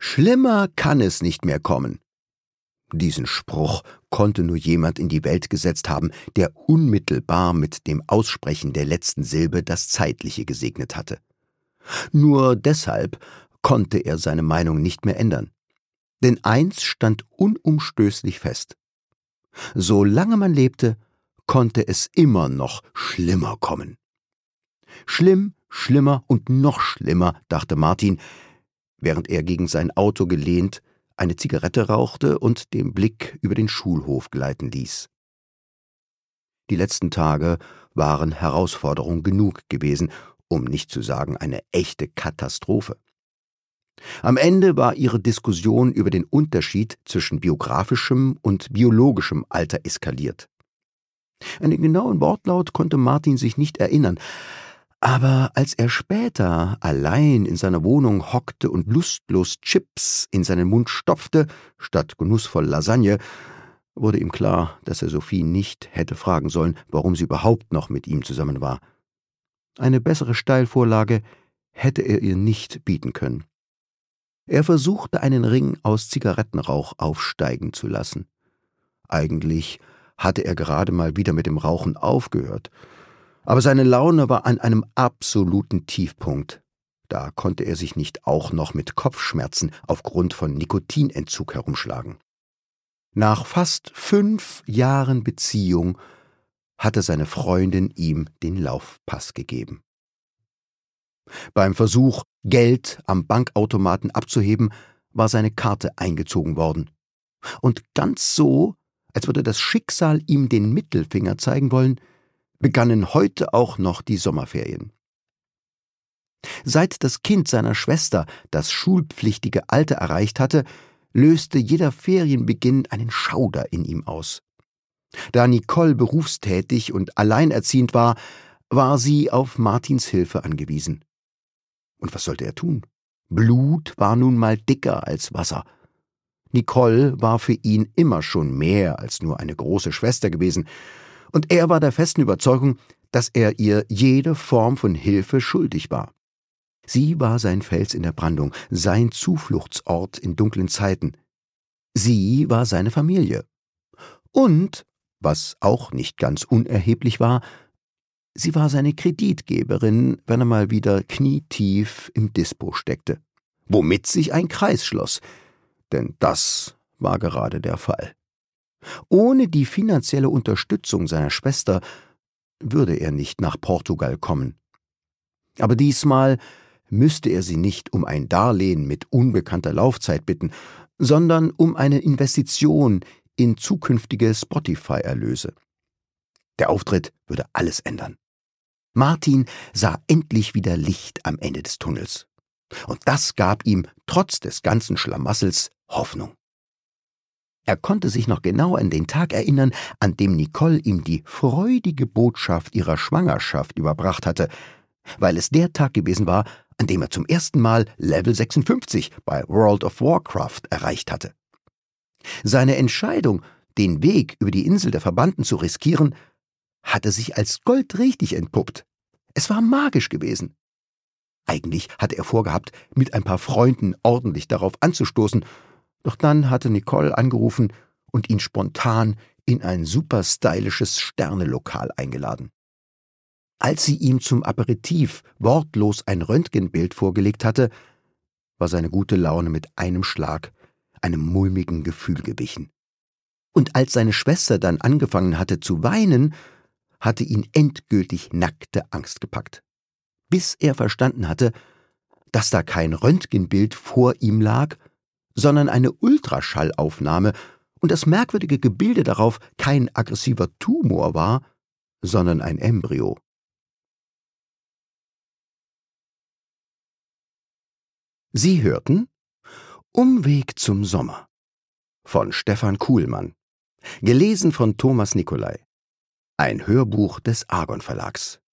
Schlimmer kann es nicht mehr kommen. Diesen Spruch konnte nur jemand in die Welt gesetzt haben, der unmittelbar mit dem Aussprechen der letzten Silbe das Zeitliche gesegnet hatte. Nur deshalb konnte er seine Meinung nicht mehr ändern. Denn eins stand unumstößlich fest: Solange man lebte, konnte es immer noch schlimmer kommen. Schlimm, schlimmer und noch schlimmer, dachte Martin, während er gegen sein Auto gelehnt eine Zigarette rauchte und den Blick über den Schulhof gleiten ließ. Die letzten Tage waren Herausforderung genug gewesen, um nicht zu sagen eine echte Katastrophe. Am Ende war ihre Diskussion über den Unterschied zwischen biografischem und biologischem Alter eskaliert. An den genauen Wortlaut konnte Martin sich nicht erinnern, aber als er später allein in seiner Wohnung hockte und lustlos Chips in seinen Mund stopfte, statt genussvoll Lasagne, wurde ihm klar, dass er Sophie nicht hätte fragen sollen, warum sie überhaupt noch mit ihm zusammen war. Eine bessere Steilvorlage hätte er ihr nicht bieten können. Er versuchte, einen Ring aus Zigarettenrauch aufsteigen zu lassen. Eigentlich hatte er gerade mal wieder mit dem Rauchen aufgehört. Aber seine Laune war an einem absoluten Tiefpunkt. Da konnte er sich nicht auch noch mit Kopfschmerzen aufgrund von Nikotinentzug herumschlagen. Nach fast 5 Jahren Beziehung hatte seine Freundin ihm den Laufpass gegeben. Beim Versuch, Geld am Bankautomaten abzuheben, war seine Karte eingezogen worden. Und ganz so, als würde das Schicksal ihm den Mittelfinger zeigen wollen, begannen heute auch noch die Sommerferien. Seit das Kind seiner Schwester das schulpflichtige Alter erreicht hatte, löste jeder Ferienbeginn einen Schauder in ihm aus. Da Nicole berufstätig und alleinerziehend war, war sie auf Martins Hilfe angewiesen. Und was sollte er tun? Blut war nun mal dicker als Wasser. Nicole war für ihn immer schon mehr als nur eine große Schwester gewesen, und er war der festen Überzeugung, dass er ihr jede Form von Hilfe schuldig war. Sie war sein Fels in der Brandung, sein Zufluchtsort in dunklen Zeiten. Sie war seine Familie. Und, was auch nicht ganz unerheblich war, sie war seine Kreditgeberin, wenn er mal wieder knietief im Dispo steckte, womit sich ein Kreis schloss, denn das war gerade der Fall. Ohne die finanzielle Unterstützung seiner Schwester würde er nicht nach Portugal kommen. Aber diesmal müsste er sie nicht um ein Darlehen mit unbekannter Laufzeit bitten, sondern um eine Investition in zukünftige Spotify-Erlöse. Der Auftritt würde alles ändern. Martin sah endlich wieder Licht am Ende des Tunnels. Und das gab ihm, trotz des ganzen Schlamassels, Hoffnung. Er konnte sich noch genau an den Tag erinnern, an dem Nicole ihm die freudige Botschaft ihrer Schwangerschaft überbracht hatte, weil es der Tag gewesen war, an dem er zum ersten Mal Level 56 bei World of Warcraft erreicht hatte. Seine Entscheidung, den Weg über die Insel der Verbannten zu riskieren, hatte sich als goldrichtig entpuppt. Es war magisch gewesen. Eigentlich hatte er vorgehabt, mit ein paar Freunden ordentlich darauf anzustoßen, doch dann hatte Nicole angerufen und ihn spontan in ein super stylisches Sternelokal eingeladen. Als sie ihm zum Aperitif wortlos ein Röntgenbild vorgelegt hatte, war seine gute Laune mit einem Schlag einem mulmigen Gefühl gewichen. Und als seine Schwester dann angefangen hatte zu weinen, hatte ihn endgültig nackte Angst gepackt. Bis er verstanden hatte, dass da kein Röntgenbild vor ihm lag, sondern eine Ultraschallaufnahme und das merkwürdige Gebilde darauf kein aggressiver Tumor war, sondern ein Embryo. Sie hörten Umweg zum Sommer von Stefan Kuhlmann, gelesen von Thomas Nicolai, ein Hörbuch des Argon Verlags.